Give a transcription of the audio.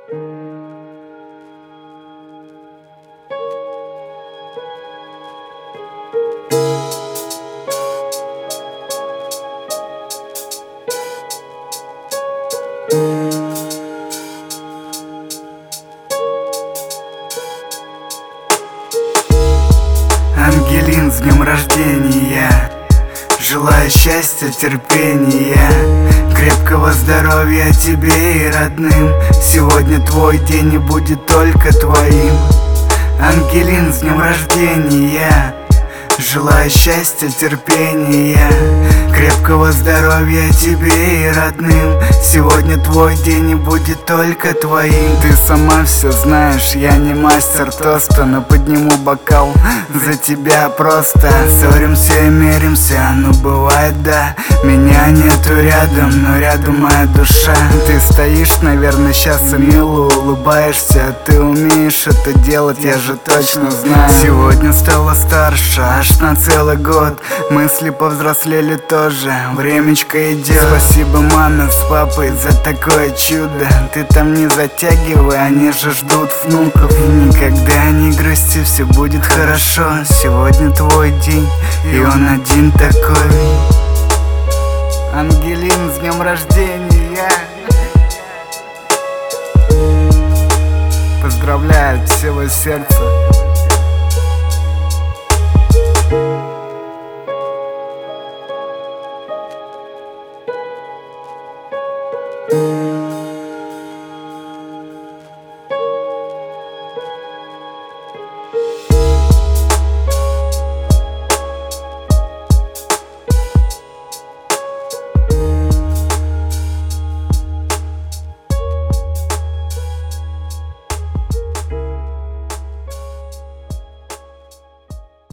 Ангелин, с днем рождения! Желаю счастья, терпения, крепкого здоровья тебе и родным. Сегодня твой день и будет только твоим. Ангелин, с днем рождения! Желаю счастья, терпения, крепкого здоровья тебе и родным. Сегодня твой день и будет только твоим. Ты сама все знаешь, я не мастер тоста, но подниму бокал за тебя просто. Ссоримся и миримся, ну бывает, да. Меня нету рядом, но рядом моя душа. Ты стоишь, наверное, сейчас и мило улыбаешься. Ты умеешь это делать, я же точно знаю. Сегодня стала старше, аж на целый год. Мысли повзрослели тоже, времечко идет. Спасибо маме с папой за такое чудо. Ты там не затягивай, они же ждут внуков. Никогда не грусти, все будет хорошо. Сегодня твой день, и он один такой. Ангелин, с днем рождения! Поздравляю от всего сердца.